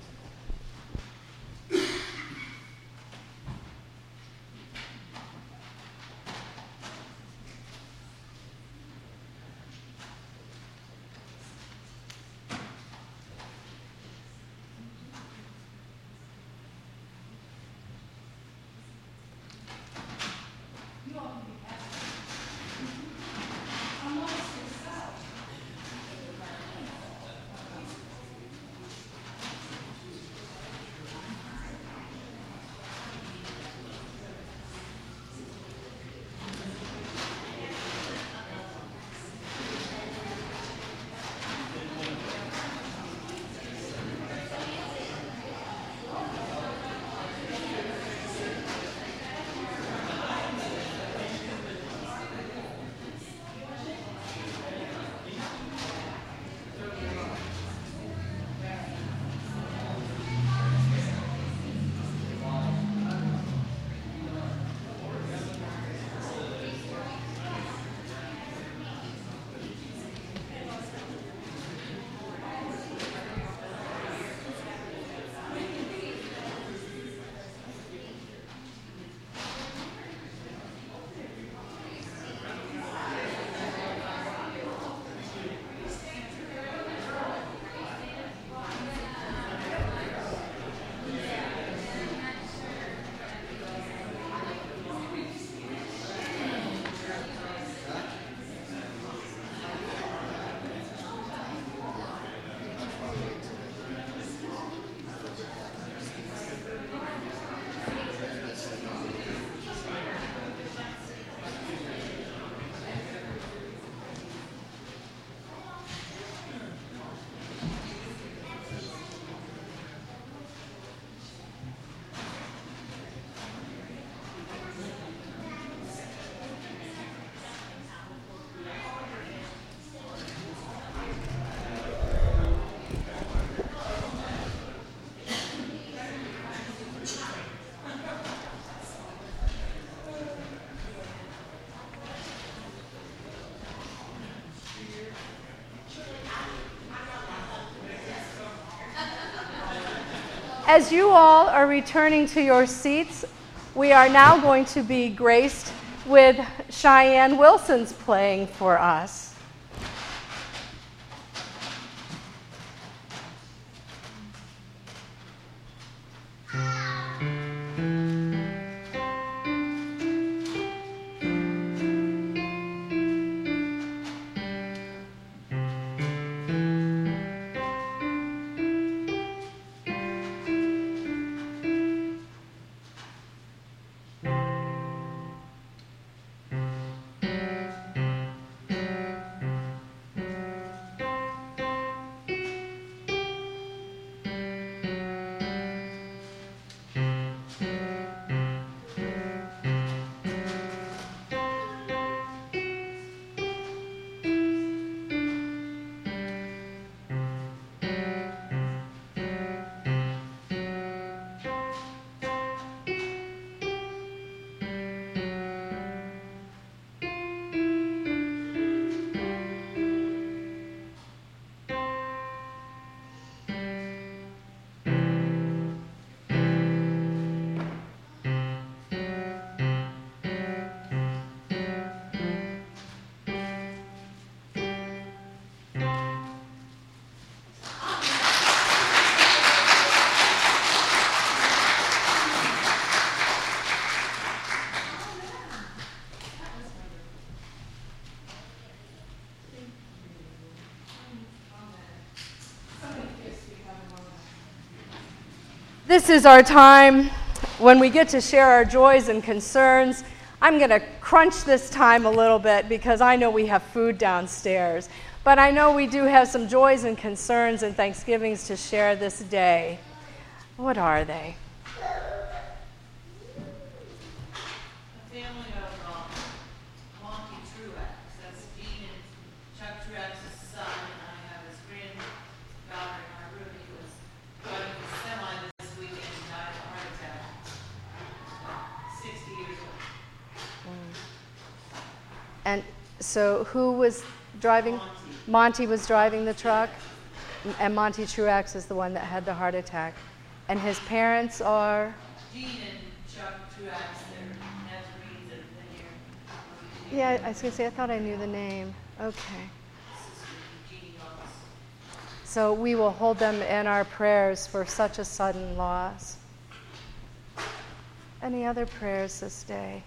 As you all are returning to your seats, we are now going to be graced with Cheyenne Wilson's playing for us. This is our time when we get to share our joys and concerns. I'm going to crunch this time a little bit because I know we have food downstairs. But I know we do have some joys and concerns and thanksgivings to share this day. What are they? A family of Monty Truex. That's Dean and Chuck Truex's son, and I have his granddaughter in our room. He was driving a semi this weekend and died of a heart attack. 60 years old. And so who was driving? Monty was driving the truck, and Monty Truex is the one that had the heart attack. And his parents are? Dean and Chuck Truex, they're Nazarenes and then here. Yeah, I was going to say, I thought I knew the name. Okay. Jeannie Ross. So we will hold them in our prayers for such a sudden loss. Any other prayers this day?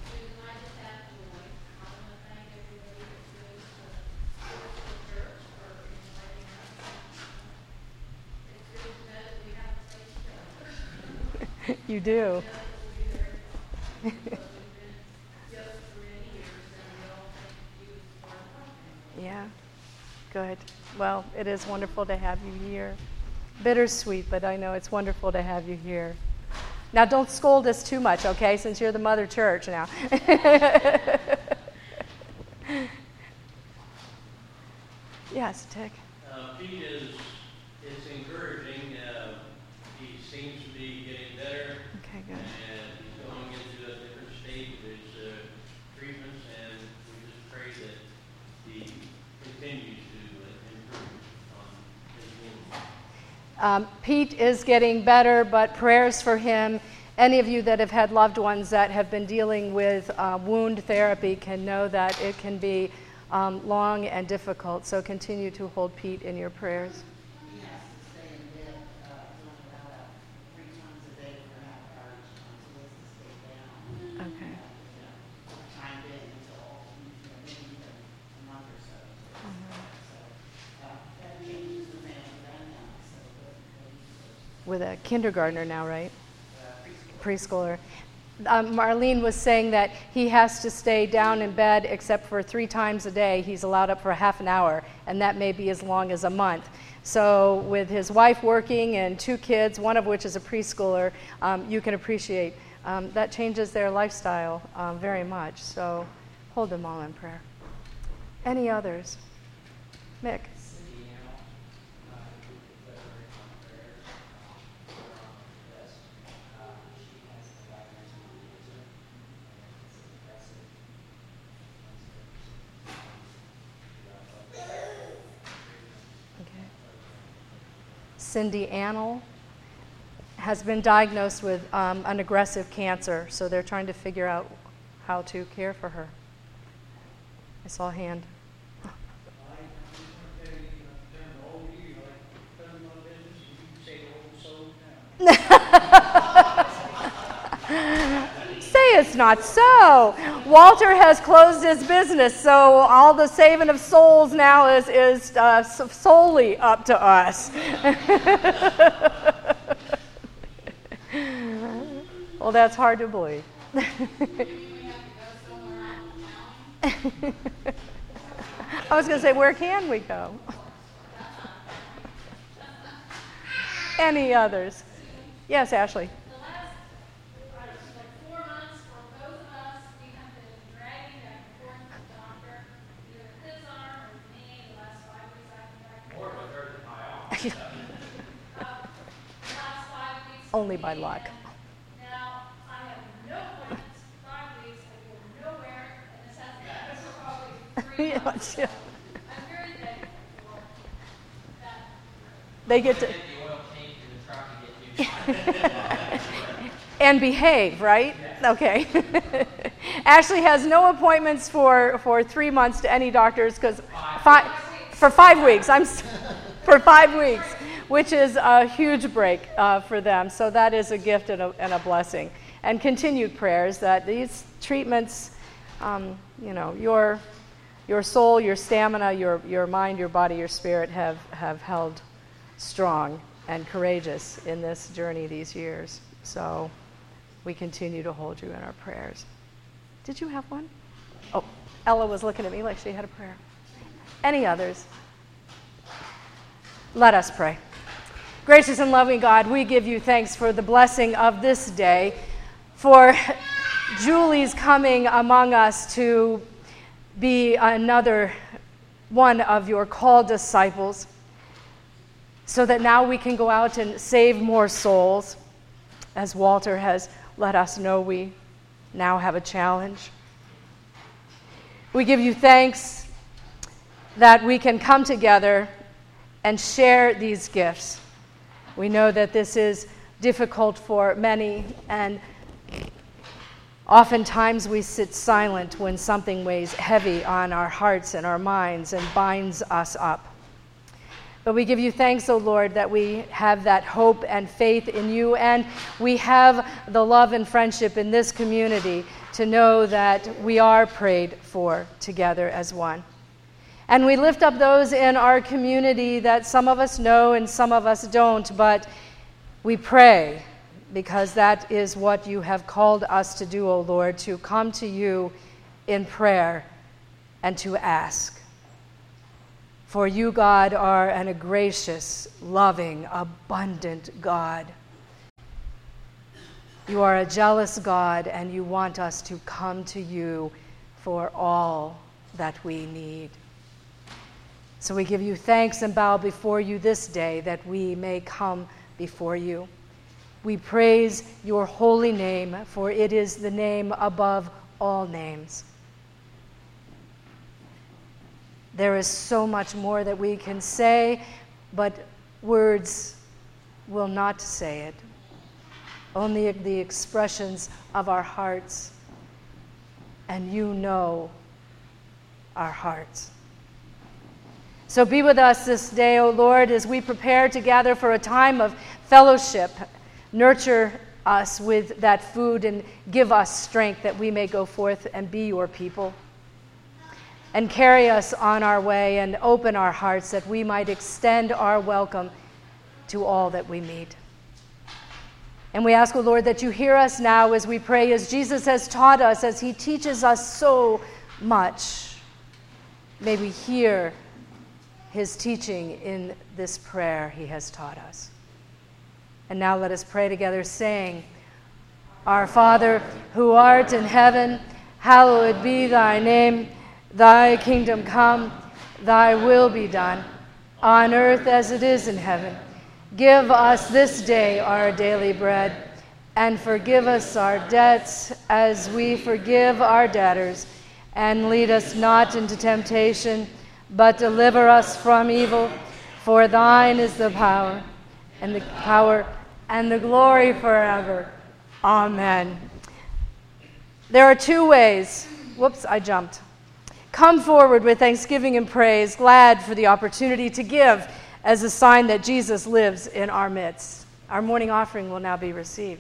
You do. Yeah, good. Well, it is wonderful to have you here. Bittersweet, but I know it's wonderful to have you here. Now, don't scold us too much, okay, since you're the mother church now. Yes, Tick. Pete is encouraging. He seems to be getting better. Okay, good. And he's going into a different state of his treatments, and we just pray that he continues to improve on his wound. Pete is getting better, but prayers for him. Any of you that have had loved ones that have been dealing with wound therapy can know that it can be long and difficult. So continue to hold Pete in your prayers. He has to stay in bed, doing about 3 times a day for an hour each time, so he has to stay down. Okay. Timed in until maybe even a month or so. So that changes the man that now, so With a kindergartner now, right? Preschooler. Marlene was saying that he has to stay down in bed except for 3 times a day. He's allowed up for half an hour, and that may be as long as a month. So with his wife working and 2 kids, one of which is a preschooler, you can appreciate that changes their lifestyle very much. So hold them all in prayer. Any others? Mick? Cindy Annell has been diagnosed with an aggressive cancer, so they're trying to figure out how to care for her. I saw a hand. Say it's not so. Walter has closed his business, so all the saving of souls now is solely up to us. Well, that's hard to believe. I was going to say, where can we go? Any others? Yes, Ashley. The last, 4 months for both of us, we have been dragging back and forth to the doctor, either his arm or me. The last 5 weeks I've been back and More forth. with her than my arm. The last 5 weeks. Only by luck. Now, I have no plans, 5 weeks, I go nowhere, and this hasn't happened for probably 3 months. Yeah. I'm very thankful for that. They get to Get the oil tank in the truck and get you. and behave, right? Okay. Ashley has no appointments for 3 months to any doctors because for 5 weeks. For 5 weeks, which is a huge break for them. So that is a gift and a blessing. And continued prayers that these treatments, your soul, your stamina, your mind, your body, your spirit have held strong and courageous in this journey these years. So we continue to hold you in our prayers. Did you have one? Oh, Ella was looking at me like she had a prayer. Any others? Let us pray. Gracious and loving God, we give you thanks for the blessing of this day, for Julie's coming among us to be another one of your called disciples, so that now we can go out and save more souls. As Walter has let us know, we now have a challenge. We give you thanks that we can come together and share these gifts. We know that this is difficult for many, and oftentimes we sit silent when something weighs heavy on our hearts and our minds and binds us up. But we give you thanks, O Lord, that we have that hope and faith in you, and we have the love and friendship in this community to know that we are prayed for together as one. And we lift up those in our community that some of us know and some of us don't, but we pray because that is what you have called us to do, O Lord, to come to you in prayer and to ask. For you, God, are a gracious, loving, abundant God. You are a jealous God, and you want us to come to you for all that we need. So we give you thanks and bow before you this day that we may come before you. We praise your holy name, for it is the name above all names. There is so much more that we can say, but words will not say it. Only the expressions of our hearts, and you know our hearts. So be with us this day, O Lord, as we prepare to gather for a time of fellowship. Nurture us with that food and give us strength that we may go forth and be your people. And carry us on our way and open our hearts that we might extend our welcome to all that we meet. And we ask, O Lord, that you hear us now as we pray, as Jesus has taught us, as he teaches us so much. May we hear his teaching in this prayer he has taught us. And now let us pray together, saying, Our Father, who art in heaven, hallowed be thy name. Thy kingdom come, thy will be done, on earth as it is in heaven. Give us this day our daily bread, and forgive us our debts as we forgive our debtors. And lead us not into temptation, but deliver us from evil. For thine is the power and the glory forever. Amen. There are two ways. Whoops, I jumped. Come forward with thanksgiving and praise, glad for the opportunity to give as a sign that Jesus lives in our midst. Our morning offering will now be received.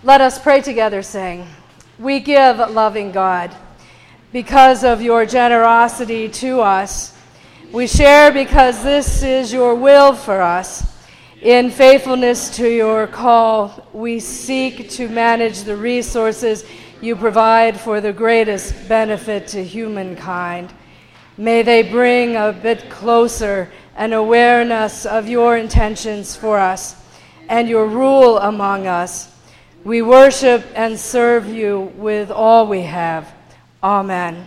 Let us pray together, saying, we give, loving God, because of your generosity to us. We share because this is your will for us. In faithfulness to your call, we seek to manage the resources you provide for the greatest benefit to humankind. May they bring a bit closer an awareness of your intentions for us and your rule among us. We worship and serve you with all we have. Amen.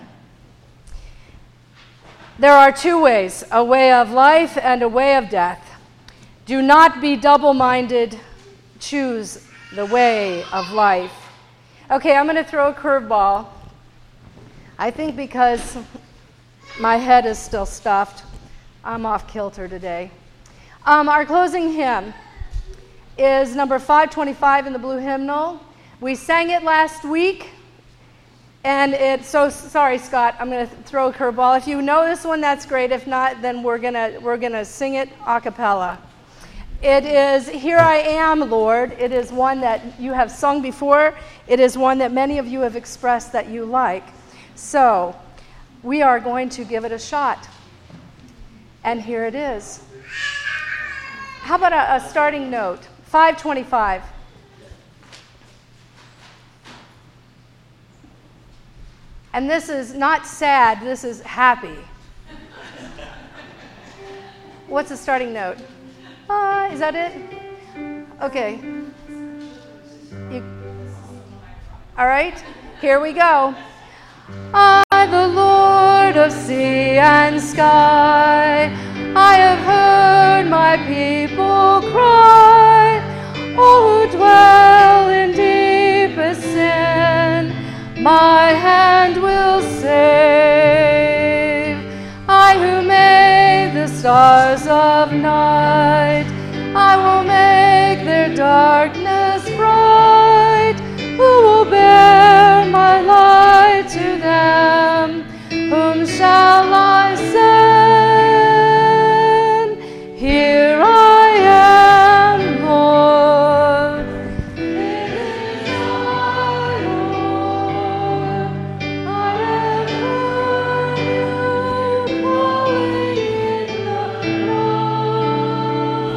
There are two ways, a way of life and a way of death. Do not be double-minded. Choose the way of life. Okay, I'm going to throw a curveball. I think because my head is still stuffed, I'm off kilter today. Our closing hymn is number 525 in the blue hymnal. We sang it last week, and sorry, Scott, I'm going to throw a curveball. If you know this one, that's great. If not, then we're gonna sing it a cappella. It is Here I Am, Lord. It is one that you have sung before. It is one that many of you have expressed that you like. So we are going to give it a shot. And here it is. How about a starting note? 525. And this is not sad, this is happy. What's the starting note? Is that it? Okay. All right, here we go. I, the Lord of sea and sky, I have heard my people cry, all who dwell in deepest sin, my hand will save. I who made the stars of night, I will make their darkness bright. Who will bear my light to them? Whom shall I send? Here I am, Lord. It is I, Lord. I have heard you calling in the night.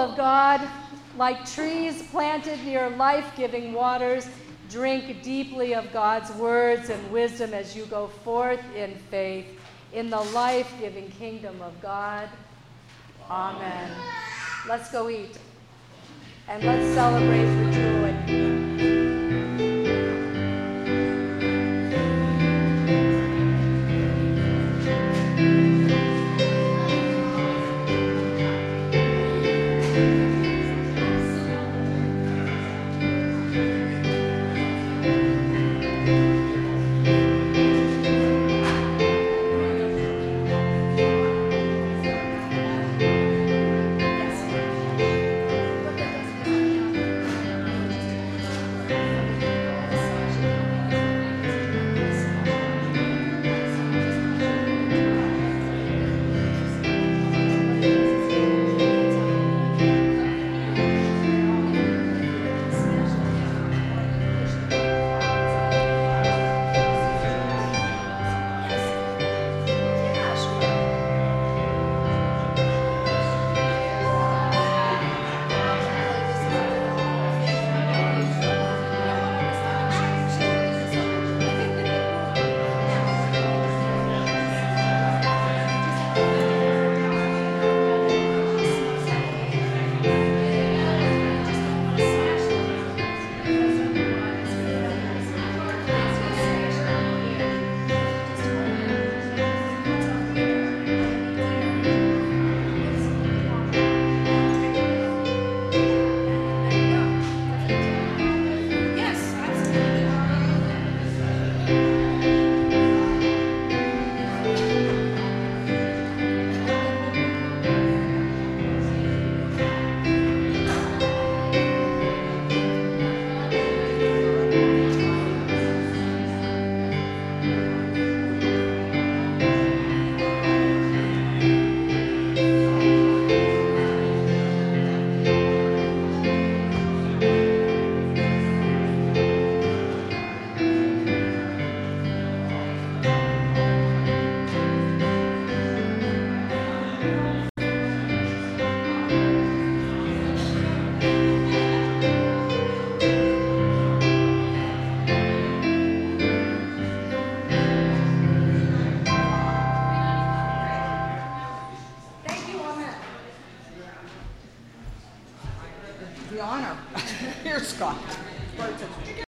of God, like trees planted near life-giving waters, drink deeply of God's words and wisdom as you go forth in faith in the life-giving kingdom of God. Amen. Let's go eat. And let's celebrate the joy. The honor. Here, Scott.